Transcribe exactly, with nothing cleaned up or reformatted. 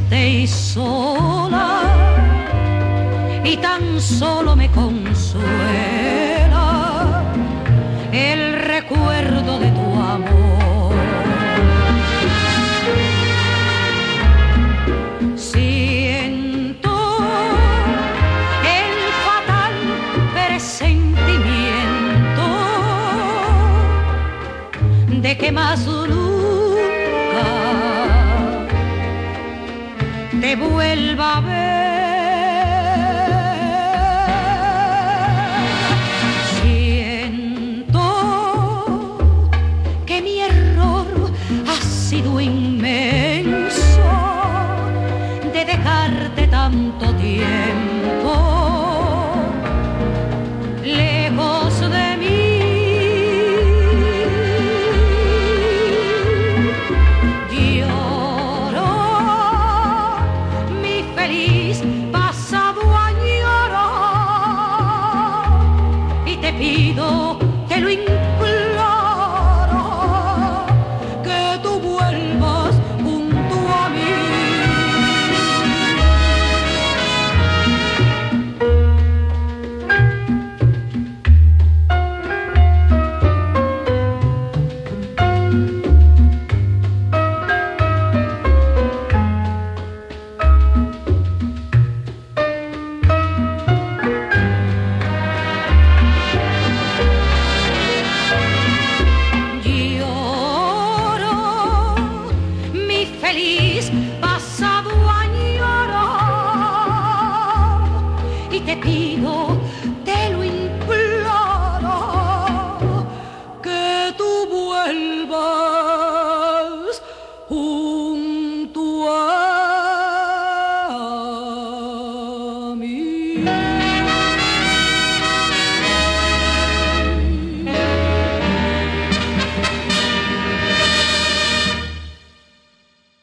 triste y sola, y tan solo me consuela el recuerdo de tu amor. Siento el fatal presentimiento de que más nunca te vuelva a ver. Siento que mi error ha sido inmenso de dejarte tanto tiempo lejos de mí. Te pido, te lo imploro, que tú vuelvas junto a mí. Feliz pasado añoro y te pido